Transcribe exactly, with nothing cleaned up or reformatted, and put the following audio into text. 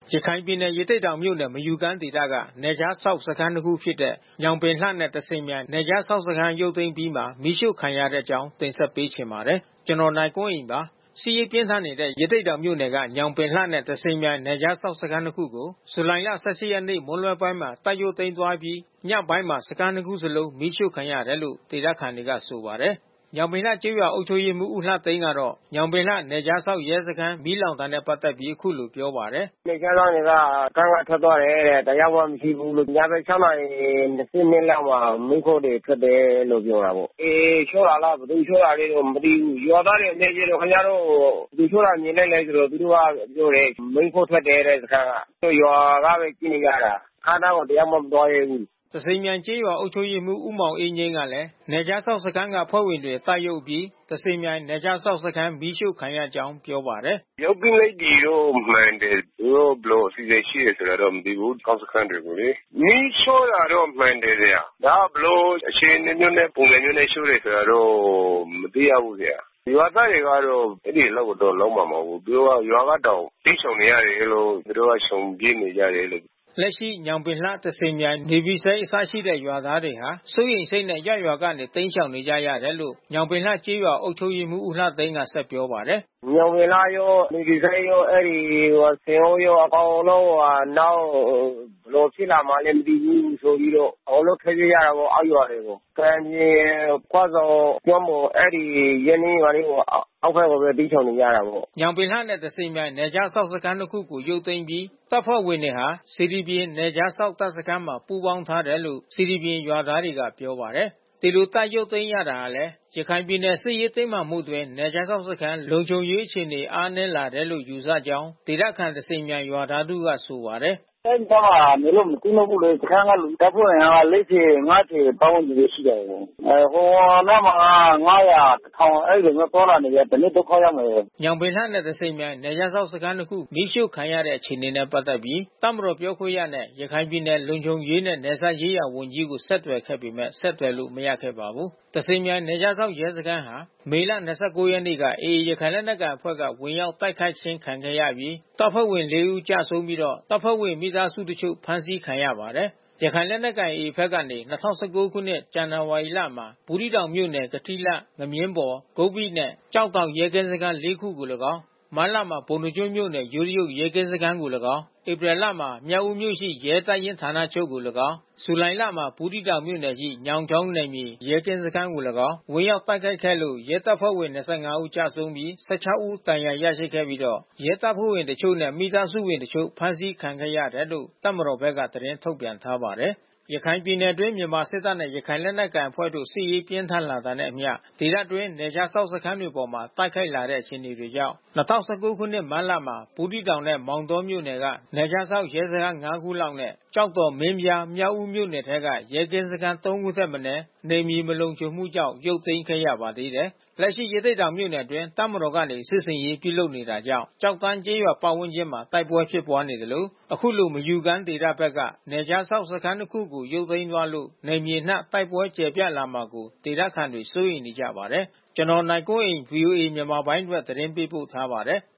ရခိုင်ပြည်နယ်ရသေ့တောင်မြို့နယ်မယူကမ်းဒေသကနယ်ခြားစောင့်စခန်းတစ်ခုဖြစ်တဲ့ညောင်ပင်လှနဲ့တဆင်မြိုင်နယ်ခြားစောင့်စခန်းရုပ်သိမ်းပြီးမှမီးရှို့ခံရတဲ့အကြောင်းတင်ဆက်ပေးချင်ပါတယ်။ ကျွန်တော်နိုင်ကွန်းအိန်ပါ။ စစ်ရေးပြင်းထန်နေတဲ့ရသေ့တောင်မြို့နယ်ကညောင်ပင်လှနဲ့တဆင်မြိုင်နယ်ခြားစောင့်စခန်းနှစ်ခုကိုဇူလိုင်လ ၁၈ ရက်နေ့မွန်းလွဲပိုင်းမှာတပ်ရုပ်သိမ်းသွားပြီးညပိုင်းမှာစခန်းနှစ်ခုစလုံးမီးရှို့ခံရတယ်လို့ဒေသခံတွေကဆိုပါတယ်။ ညောင်ပင်လှကျေးရွာအုပ်ချုပ်ရေးမှူးဦးလှသိန်းကတော့ညောင်ပင်လှနယ်ခြားစောင့်ရဲစခန်းမီးလောင်တာနဲ့ပက်သက်ပြီးအခုလိုပြောပါတယ်။ "နယ်ခြားစောင့်တွေကကမ်းကထွက်သွားတယ်တဲ့တယောက်မှမရှိဘူးလို့ညဘက် ၆ နာရီ ၂၂ လောက်မှာမီးခိုးတွေထွက်တယ်လို့ပြောတာပေါ့။ အေးရှို့တာလားဘယ်သူရှို့တာလဲတော့မသိဘူး။ ရွာသားတွေမေးကြည့်တော့ခင်ဗျားတို့ဘယ်သူရှို့တာမြင်လိုက်လဲဆိုတော့သူတို့ကပြောတယ်မီးခိုးထွက်တယ်တဲ့စခန်းက။ ရွာကပဲကြည့်နေကြတာ။ စခန်းနားကိုတယောက်မှမသွားရဲဘူး။ " သဇင်မြိုင်ကျေးရွာအုပ်ချုပ်ရေးမှူးဦးမောင်အေးငြိမ်းကလဲနယ်ခြားစောင့်စခန်းကအဖွဲ့ဝင်တွေတပ်ရုပ်အပြီးသဇင်မြိုင်နယ်ခြားစောင့်စခန်းမီးရှို့ခံရကြောင်းပြောပါတယ်။ "ရုပ်သိမ်းလိုက်ပြီလို့မှန်တယ်။ သူတို့ဘယ်လိုအစီစဉ်ရှိတယ်ဆိုတာတော့မသိဘူး။ စောင့်စခန်းတွေကိုလေ။ မီးရှို့တာတော့မှန်တယ်ဗျ။ ဒါကဘယ်လိုအခြေအနေမျိုးနဲ့ပုံစံမျိုးနဲ့ရှို့တယ်ဆိုတာတော့မသိရဘူးဗျ။ ရွာသားတွေကတော့အဲဒီအလုပ်ကိုတော့လုပ်မှာမဟုတ်ဘူး။ သူတို့ကရွာကတောင်တိမ်းရှောင်နေရတယ်လို့သူတို့ကရှောင်ပြေးနေကြတယ်လို့။" လက်ရှိညောင်ပင်လှသဇင်မြိုင်နေဗီဆိပ်အစရှိတဲ့ရွာသားတွေဟာစိုးရိမ်စိတ်နဲ့ရပ်ရွာကနေတိမ်းရှောင်နေကြရတယ်လို့ညောင်ပင်လှကျေးရွာအုပ်ချုပ်ရေးမှူးဦးလှသိန်းကဆက်ပြောပါတယ်။ "ညောင်ပင်လှရောနေဗီဆိပ်ရောအဲဒီဆင်အိုးရောအကုန်လုံးနောက်ဘယ်လိုဖြစ်လာမှာလဲမသိဘူးဆိုပြီးတော့အကုန်လုံးထွက်ပြေးကြတာပေါ့အောက်ရွာတွေကို။ ကံပြင်ခွဆုံကျွန်းပေါ်အဲဒီရပ်နီးရွာနီးကိုအောက်ဘက်ကိုပဲတိမ်းရှောင်နေကြတာပေါ့။" ညောင်ပင်လှနဲ့သဇင်မြိုင်နယ်ခြားစောင့်စခန်းနှစ်ခုကိုရုပ်သိမ်းပြီးတပ်ဖွဲ့ဝင်တွေဟာစေတီပြင်နယ်ခြားစောင့်တပ်စခန်းမှာပူးပေါင်းထားတယ်လို့စေတီပြင်ရွာသားတွေကပြောပါတယ်။ ဒီလိုတပ်ရုပ်သိမ်းရတာဟာလဲရခိုင်ပြည်နယ်စစ်ရေးတင်းမာမှုအတွင်းနယ်ခြားစောင့်စခန်းလုံခြုံရေးအခြေအနေအားနည်းလာတယ်လို့ယူဆကြောင်းဒေသခံသဇင်မြိုင်ရွာသားတဦးကဆိုပါတယ်။ "အဲဒီဘက်မှာနေလို့မဖြစ်တော့ဘူးလေ။ စခန်းကတပ်ဖွဲ့အင်အားက ၄၀၊ ၅၀ ပတ်ဝန်းကျင်ပဲရှိတော့တယ်။ ဟိုနားမှာက ၅၀၀၊ တထောင်အဲဒီလိုမျိုးသွားလာနေတယ်။ တနေ့ဒုက္ခရောက်မယ်။ " ညောင်ပင်လှနဲ့သဇင်မြိုင်နယ်ခြားစောင့်စခန်းနှစ်ခုမီးရှို့ခံရတဲ့အခြေအနေနဲ့ပက်သက်ပြီးတပ်မတော်ပြောခွင့်ရနဲ့ရခိုင်ပြည်နယ်လုံခြုံရေးနဲ့နယ်စပ်ရေးရာဝန်ကြီးကိုဆက်သွယ်ခဲ့ပေမဲ့ဆက်သွယ်လို့မရခဲ့ပါဘူး။ သဇင်မြိုင်နယ်ခြားစောင့်ရဲစခန်းဟာမေလ ၂၉ ရက်နေ့က အေအေ ရခိုင်လက်နက်ကိုင်အဖွဲ့က ဝင်ရောက်တိုက်ခိုက်ခြင်းခံခဲ့ရပြီး တပ်ဖွဲ့ဝင် လေး ဦးကျဆုံးပြီးတော့ တပ်ဖွဲ့ဝင်မိသားစုတချို့ဖမ်းဆီးခံရပါတယ်။ ရခိုင်လက်နက်ကိုင် အေအေ ဘက်ကနေ ၂၀၁၉ ခုနှစ် ဇန်နဝါရီလမှာ ဘူးသီးတောင်မြို့နယ် ကထီးလှ၊ ငမြင်းဘော်၊ ဂုပ္ပိနှင့် ကျောက်တောင်ရဲကင်းစခန်း လေး ခုကို၎င်း၊ မတ်လမှာ ပုဏ္ဏားကျွန်းမြို့နယ် ယိုးတရုတ်ရဲကင်းစခန်းကို၎င်း၊ ဧပြီလမှာ မြောက်ဦးမြို့ရှိရဲတပ်ရင်းဌာနချုပ်ကို၎င်း၊ ဇူလိုင်လမှာ ဘူးသီးတောင်မြို့နယ်ရှိ ညောင်ချောင်းနယ်မြေရဲကင်းစခန်းကို၎င်း ဝင်ရောက်တိုက်ခိုက်ခဲ့လို့ ရဲတပ်ဖွဲ့ဝင် ၂၅ ဦး ကျဆုံးပြီး ၁၆ ဦး ဒဏ်ရာရရှိခဲ့ပြီးတော့ ရဲတပ်ဖွဲ့ဝင်တချို့နဲ့ မိသားစုဝင်တချို့ ဖမ်းဆီးခံခဲ့ရတယ်လို့ တပ်မတော်ဘက်က သတင်းထုတ်ပြန်ထားပါတယ်။ ရခိုင်ပြည်နယ်အတွင်းမြန်မာစစ်တပ်နဲ့ရခိုင်လက်နက်ကိုင်အဖွဲ့တို့စစ်ရေးပြင်းထန်လာတာနဲ့အမျှဒေသအတွင်းနယ်ခြားစောင့်စခန်းတွေအပေါ်တိုက်ခိုက်လာတဲ့အခြေအနေတွေကြောင့် ၂၀၁၉ ခုနှစ်မတ်လမှာ ဘူးသီးတောင်နဲ့မောင်တောမြို့နယ်က နယ်ခြားစောင့်ရဲစခန်း ငါး ခုလောက်နဲ့ ကျောက်တော်၊ မင်းပြား၊ မြောက်ဦးမြို့နယ်ထဲက ရဲကင်းစခန်း သုံး ခုထက်မနည်း နယ်မြေမလုံခြုံမှုကြောင့် ရုပ်သိမ်းခဲ့ရပါသေးတယ်။ လက်ရှိရသေ့တောင်မြို့နယ်အတွင်းတပ်မတော်ကနေစစ်ဆင်ရေးပြုလုပ်နေတာကြောင့် ကျောက်တန်းကျေးရွာပတ်ဝန်းကျင်မှာတိုက်ပွဲဖြစ်ပွါးနေသလို အခုလိုမယူကမ်းဒေသဘက်က နယ်ခြားစောင့်စခန်းနှစ်ခုကိုရုပ်သိမ်းသွားလို့ နယ်မြေအနှံ့တိုက်ပွဲကျယ်ပြန့်လာမှာကို ဒေသခံတွေစိုးရိမ်နေကြပါတယ်။ ကျွန်တော်နိုင်ကွန်းအိန် ဗွီအိုအေမြန်မာပိုင်းအတွက်သတင်းပေးပို့ထားပါတယ်။